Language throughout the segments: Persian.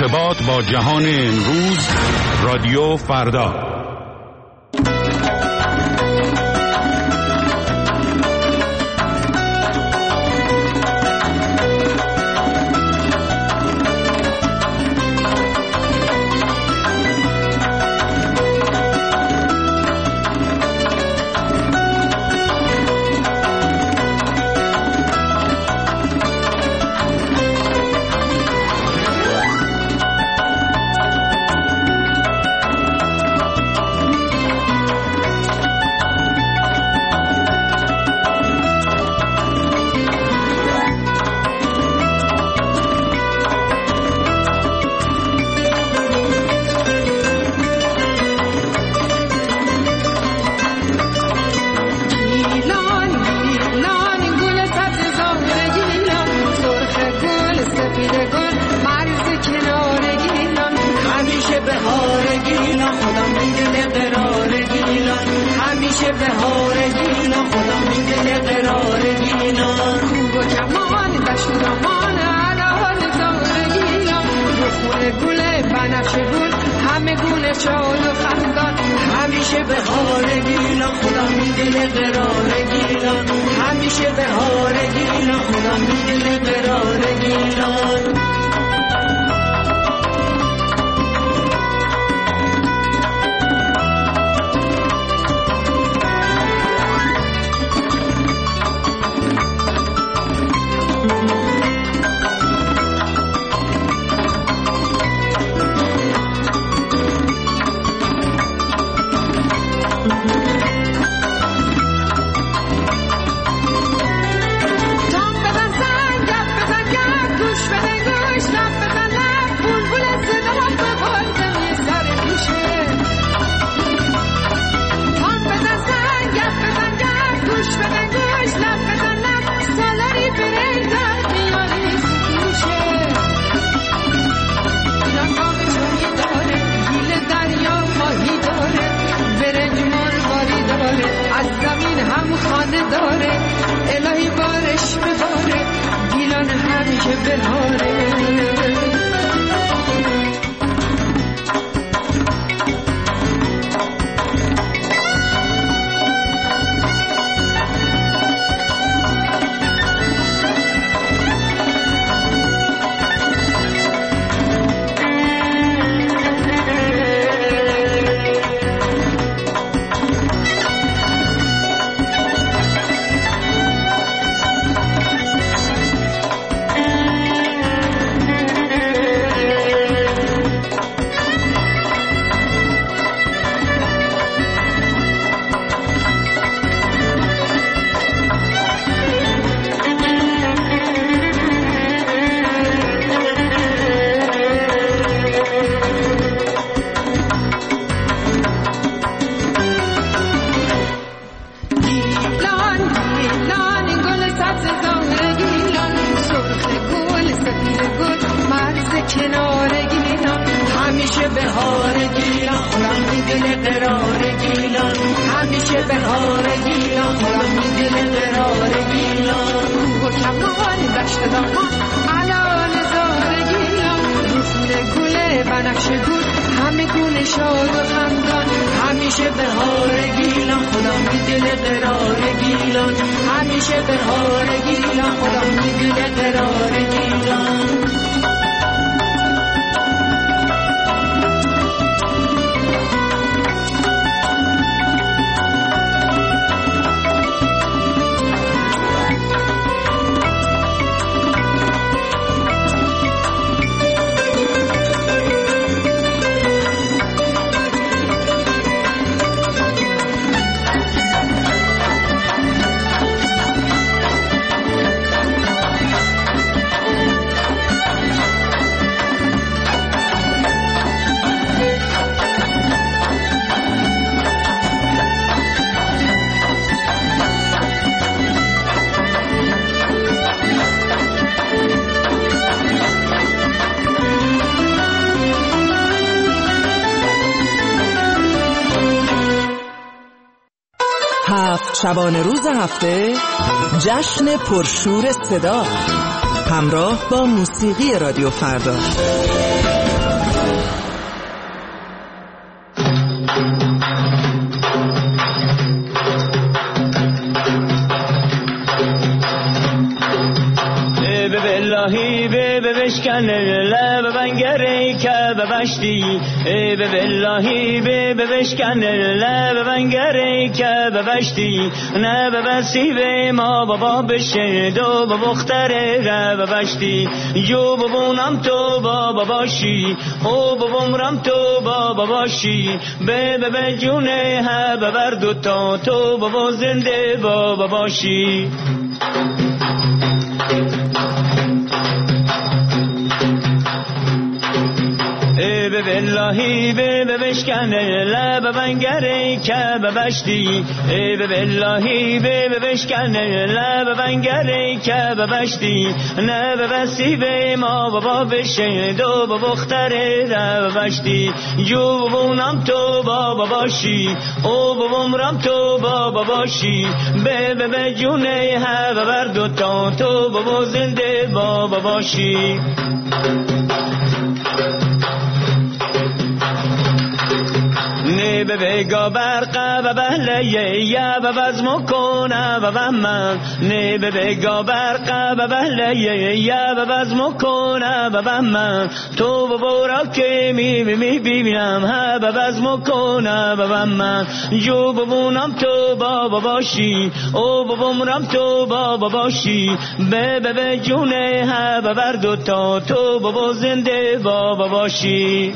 ارتباط با جهان امروز، رادیو فردا. شبانه روز هفته جشن پرشور صدا همراه با موسیقی رادیو فردا. که ببشتی ای به واللهی به بشکن لب بنگری که ببشتی نه ببسی به ما بابا بشه دو بختره را ببشتی جو ببونم تو بابا باشی او ببومرم تو بابا باشی به جونه ها ببر دوتا تو بابا زنده بابا باشی به واللهی به بشکن لب بنگری که ببشتی ای به واللهی به بشکن لب بنگری که ببشتی نه ببسی به ما بابا بشه دو بختره را ببشتی جو ببونم تو بابا باشی او ببومرم تو بابا باشی به جونه ها ببر دوتا تو بابا زنده بابا باشی نه به بگا برقه و بهلیه یا و بزم کنه و بمن نه به بگا برقه و بهلیه یا و بزم کنه و بمن تو ببورا که می ببینم ها و بزم کنه و بمن جو ببونم تو بابا باشی او ببومرم تو بابا باشی به جونه ها و بر دوتا تو بابا زنده بابا باشی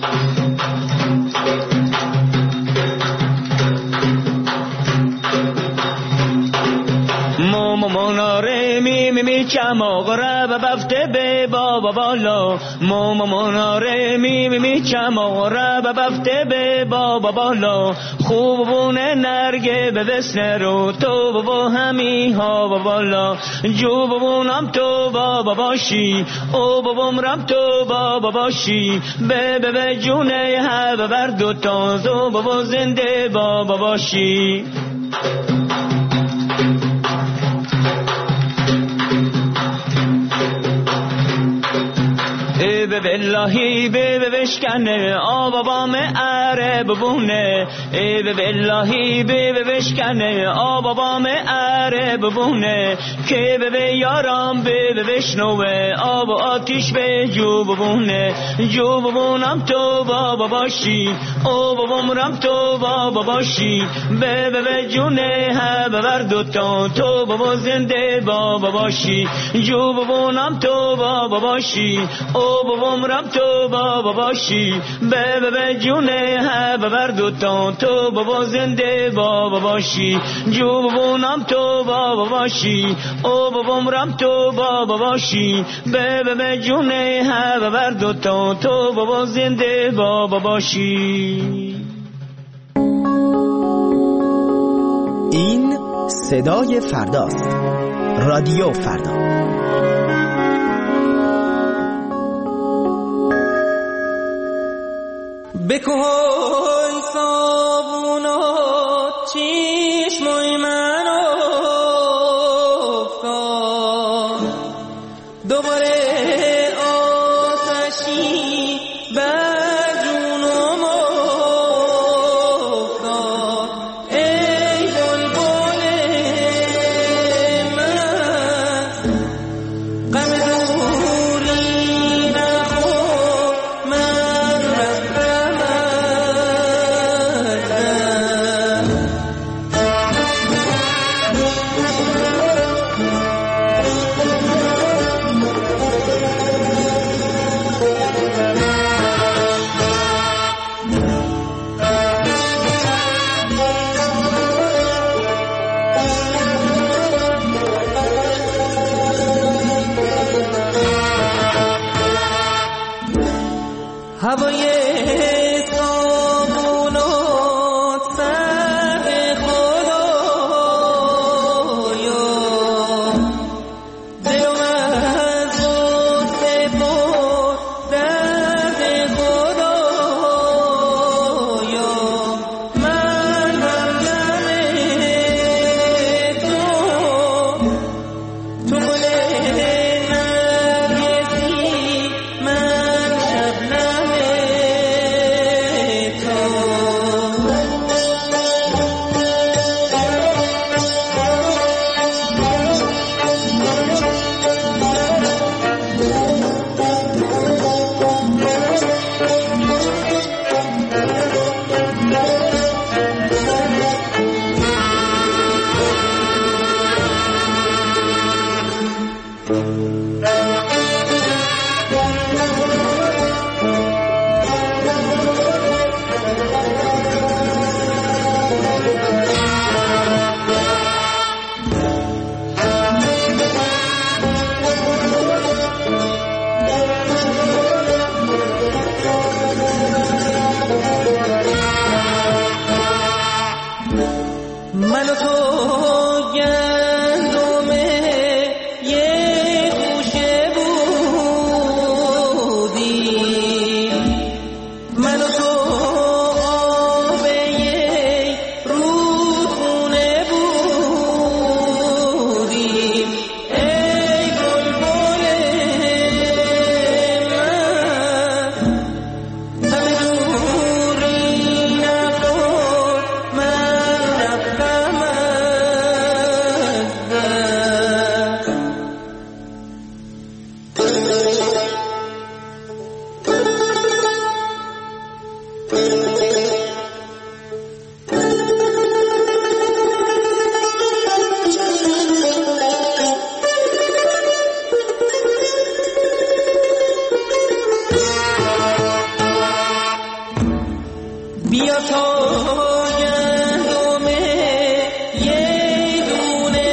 مناره می چماغره و بفته به بابا بالا مناره می چماغره و بفته به بابا بالا خوبونه نرگه به بسنه رو تو بابا همی ها بالا جو ببونم تو بابا باشی او ببومرم تو بابا باشی به جونه ها ببر دوتا تو بابا زنده بابا باشی به واللهی به بشکنه آبا بام عرب بونه ای به واللهی به بشکنه آبا بام عرب بونه که به یارم به بشنوه آب آتیش به جو بونه جو بونم تو بابا باشی او ببومرم تو بابا باشی به جونه ها ببر دوتا تو بابا زنده بابا باشی جو بونم تو بابا باشی او ببومرم تو بابا باشی به جونه ها ببر دوتا تو بابا زنده بابا باشی جو ببونم تو بابا باشی او ببومرم تو بابا باشی به جونه ها ببر دوتا تو بابا زنده بابا باشی. این صدای فرداست. رادیو فردا. بکن صابونات چشمای من افتاد دوباره آتشی بر جونم افتاد ای بلبل من غم دوری نخور من رفتم هوای صابونات سر خدایا دلم از غصه پر درد خدایا من همدم تو گل نرگسی من شبنم بیا تا گندم یه دونه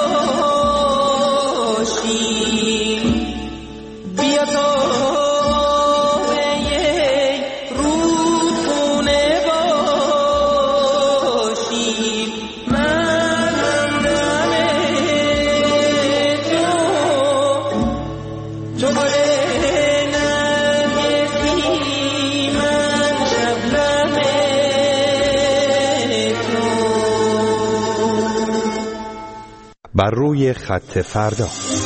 باشیم، بیا تا آب یه رودخونه باشیم. من همدم تو گل نرگسی، من شبنم تو. بر روی خط فردا.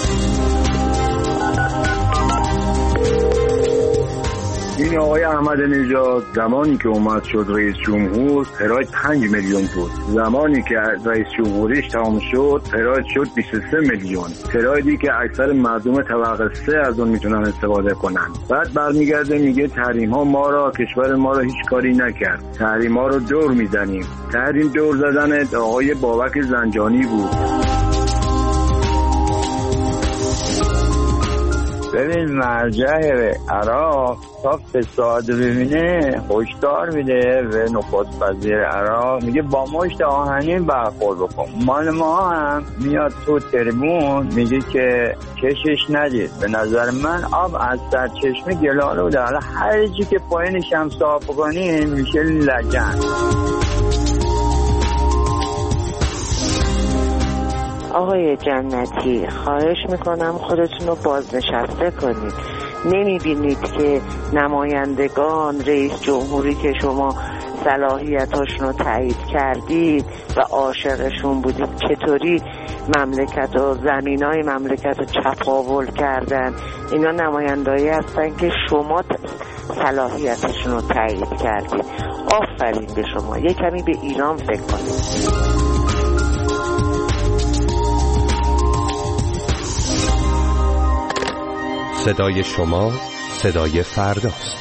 این آقای احمد نژاد زمانی که اومد شد رئیس جمهور تراید 5 میلیون بود، زمانی که رئیس جمهوریش تمام شد تراید شد 23 میلیون، ترایدی که اکثر مردم طبقه 3 از اون میتونن استفاده کنن. بعد برمیگرده میگه تحریم ها ما را، کشور ما را هیچ کاری نکرد، تحریم ها رو دور میزنیم. تحریم دور زدن آقای بابک زنجانی بود. ببین مرجع عراق تا فساد ببینه هشدار میده به نخست وزیر عراق، میگه با مشت آهنین برخورد بکن. مال ما هم میاد تو تریبون میگه که کشش ندید. به نظر من آب از سرچشمه گلالو بوده، حالا هر چی که پایینش هم صاف کنیم میشه لجن. آقای جنتی خواهش میکنم خودتون رو بازنشسته کنید. نمیبینید که نمایندگان رئیس جمهوری که شما صلاحیتاشون رو تایید کردید و عاشقشون بودید چطوری مملکت و زمینای مملکت رو چپاول کردن؟ اینا نمایندهایی هستن که شما صلاحیتشون رو تایید کردید. آفرین به شما. یه کمی به ایران فکر کنید. صدای شما صدای فرداست.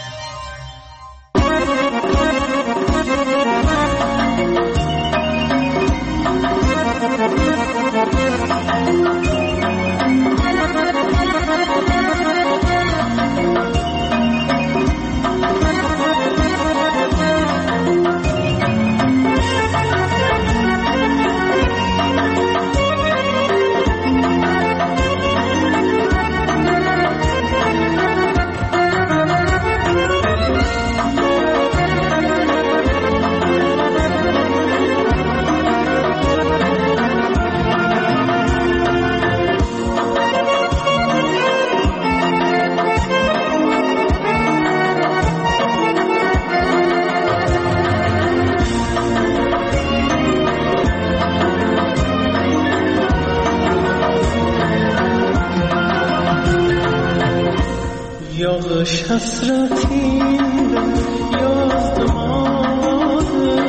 یادش حسرتی یاد ماده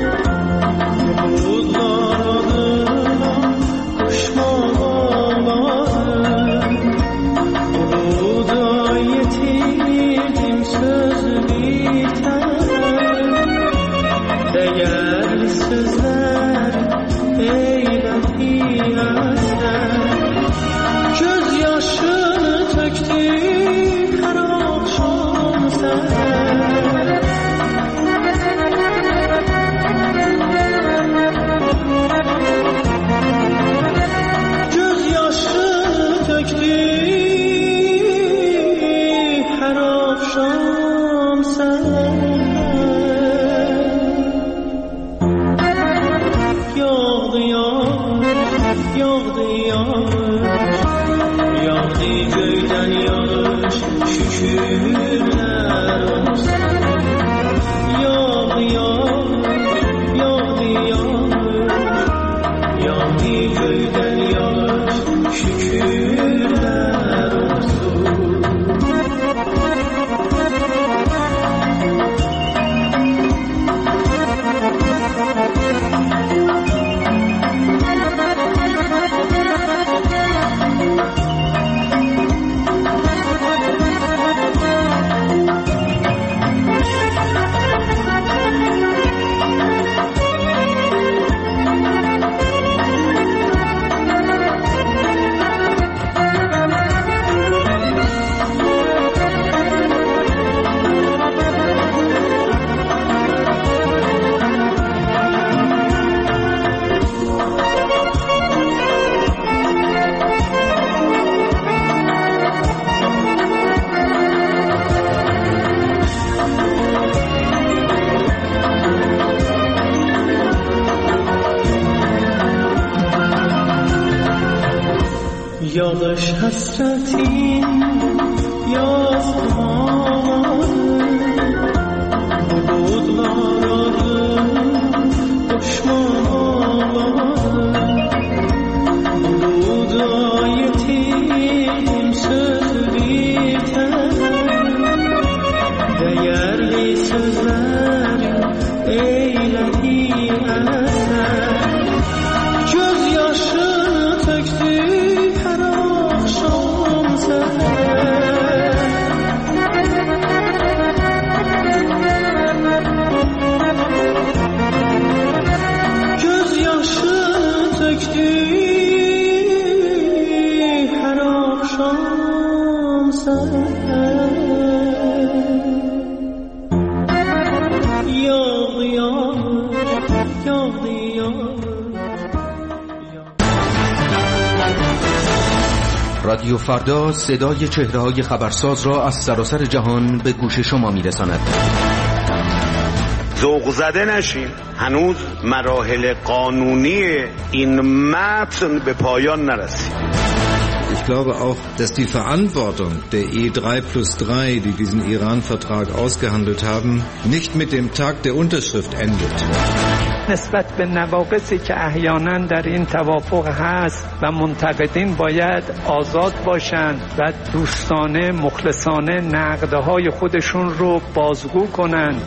بود دارم کشما آماده بود آیتی دیم söz biter değerli sözler eylehi azler gözyaşını töktü حسرتی یاز آماده بود قراره دشمن آماده بود آیتیم söz biter değerli sözler eyledi eser gözyaşını töktü her akşam seher gözyaşını töktü her akşam seher yağdı yağdı yağdı رادیو فردا صدای چهره‌های خبرساز را از سراسر جهان به گوش شما می‌رساند. ذوق زده نشیم، هنوز مراحل قانونی این متن به پایان نرسید. Ich glaube auch, dass die Verantwortung der E3+3, die diesen Iran-Vertrag ausgehandelt haben, nicht mit dem Tag der Unterschrift endet. نسبت به نواقصی که احیانا در این توافق هست و منتقدین باید آزاد باشند و دوستانه مخلصانه نقدهای خودشون رو بازگو کنند.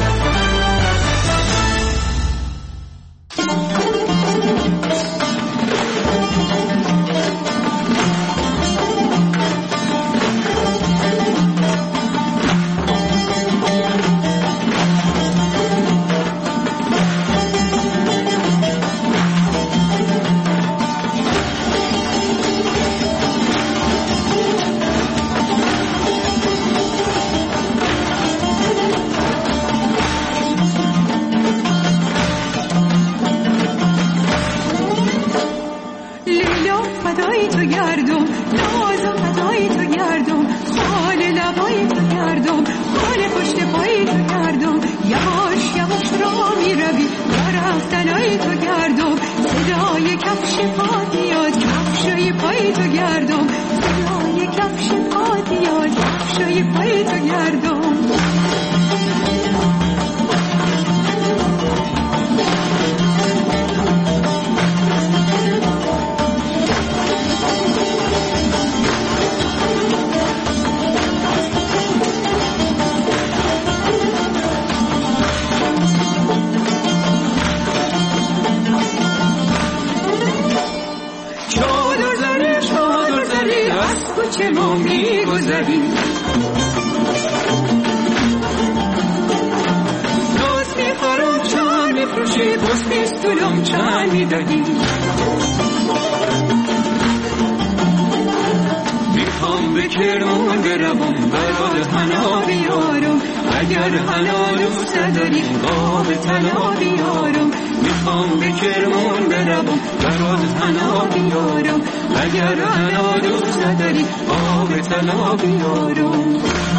میخوام به کرمان بروم برات حنا بیارم اگر حنا دوست داری آب طلا بیارم میخوام به کرمان بروم برات حنا بیارم اگر حنا دوست داری آب طلا بیارم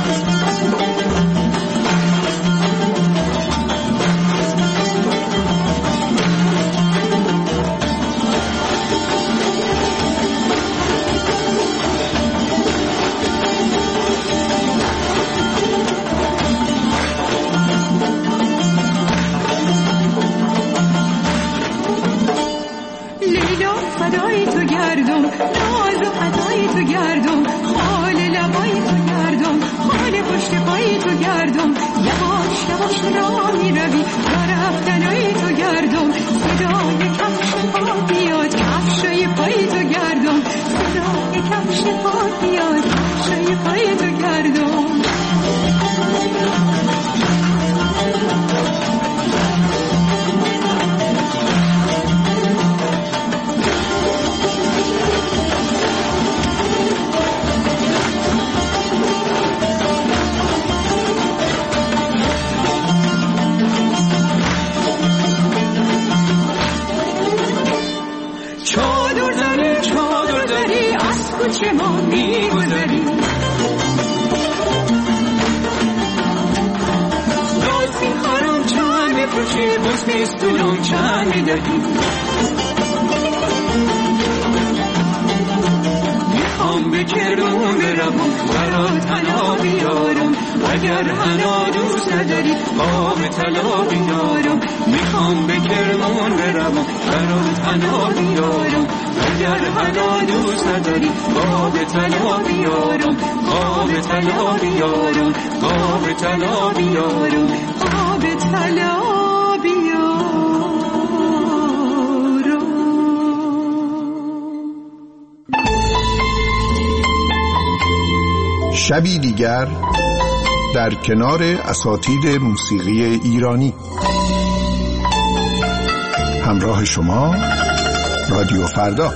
فدای تو گردم ناز و خطای تو گردم خال لبای تو گردم خال پشت پای تو گردم یواش یواش راه میروی و رفتنای تو گردم صدای کفش پا بیاد کفشای پای تو گردم صدای کفش پا بیاد کفشای پای تو گردم چادر داری از کوچه ما میگذری دوست میخوارم چند میفروشی بس نیستونم چند میدهی میخوام به کرمون بروم برات تنها بیارم اگر هنوز دوست نداری قاب طلا بیارم میخوام به کرمون بروم برات تنها بیارم اگر هنوز دوست نداری قاب طلا بیارم قاب طلا بیارم قاب طلا بیارم قاب طلا شبی دیگر در کنار اساتید موسیقی ایرانی. همراه شما رادیو فردا.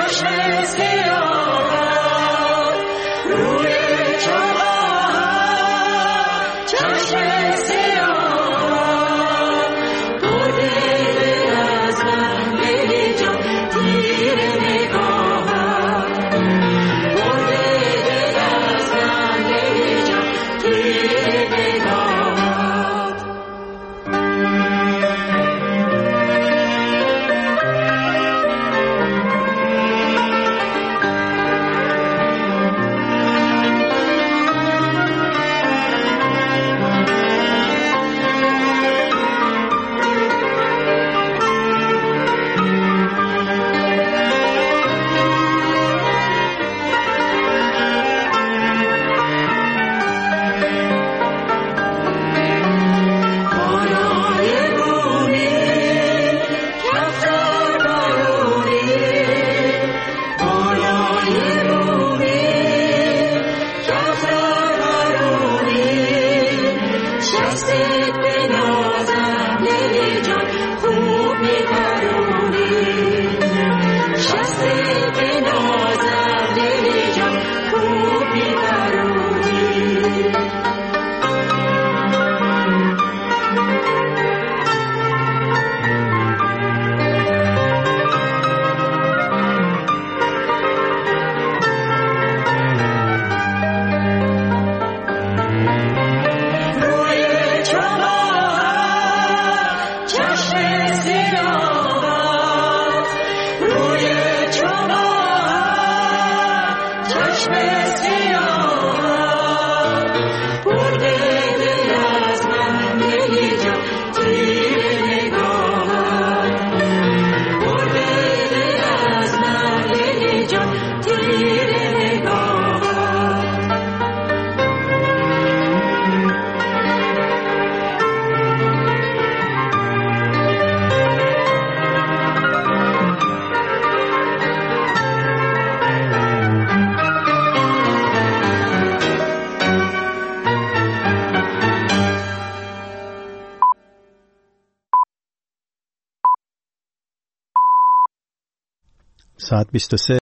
ساعت 23